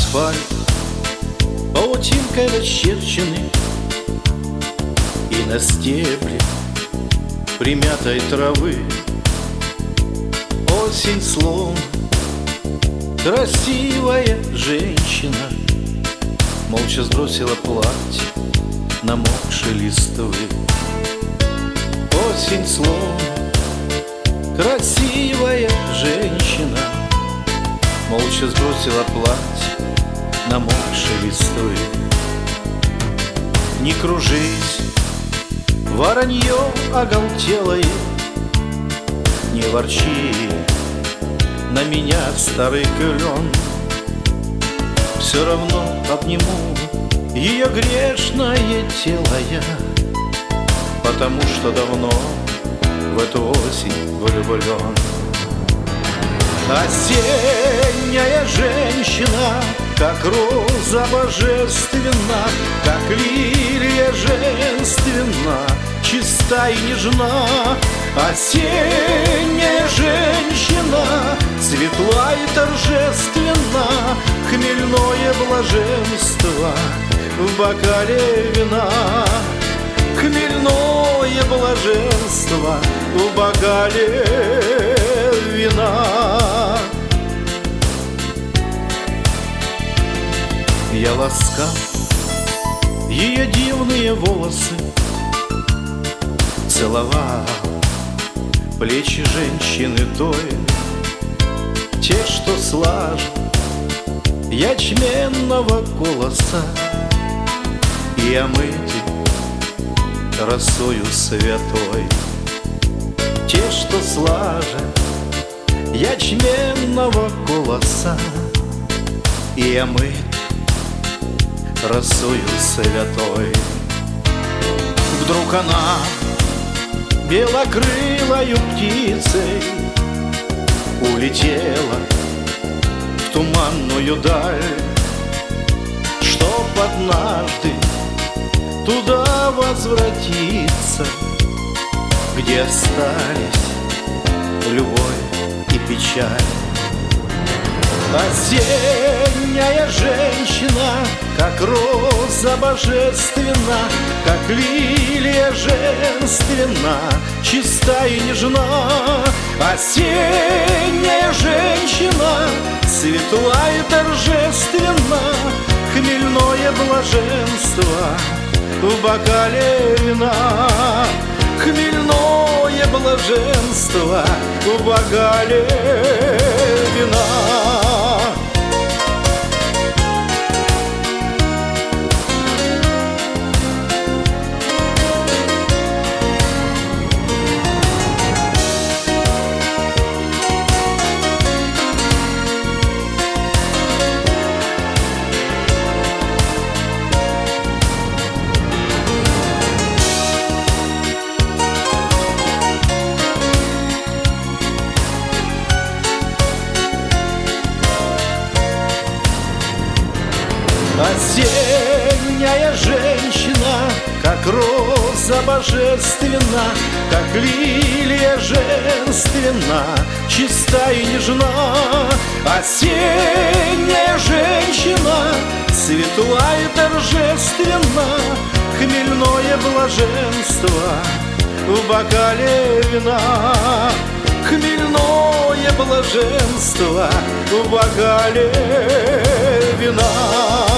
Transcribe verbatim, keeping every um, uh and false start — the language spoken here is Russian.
Асфальт паутинкой расчерченный, и на стебле примятой травы осень слон. Красивая женщина молча сбросила платье, намокшей листвы. Осень слон. Красивая женщина молча сбросила платье, намокшей листвы. Не кружись, воронье оголтелое, не ворчи на меня, старый клен. Все равно обниму ее грешное тело я, потому что давно в эту осень влюблен. Осенняя женщина, как роза божественна, как лилия женственна, чиста и нежна. Осенняя женщина, светла и торжественна, хмельное блаженство в бокале вина. Хмельное блаженство в бокале вина. Я ласкал ее дивные волосы, целовал плечи женщины той, те, что слажен ячменного колоса и омыты росою святой. Те, что слажен ячменного колоса и омыты росою святой. Вдруг она белокрылою птицей улетела в туманную даль, чтоб однажды туда возвратиться, где остались любовь и печаль. Осенняя женщина, как роза божественна, как лилия женственна, чиста и нежна. Осенняя женщина, светла и торжественна, хмельное блаженство в бокале вина. Хмельное блаженство в бокале вина. Осенняя женщина, как роза божественна, как лилия женственна, чиста и нежна. Осенняя женщина, светла и торжественна, хмельное блаженство в бокале вина. Хмельное блаженство в бокале вина.